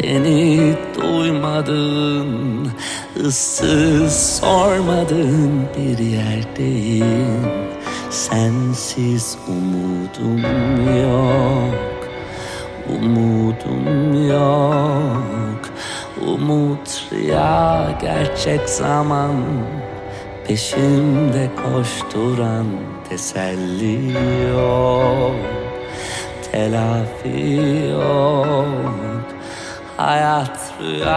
Beni duymadın, ıssız sormadın bir yerdeyim. Sensiz umudum yok, umudum yok. Umut rüya, gerçek zaman, peşimde koşturan teselli yok, telafi yok. Hayat rüya,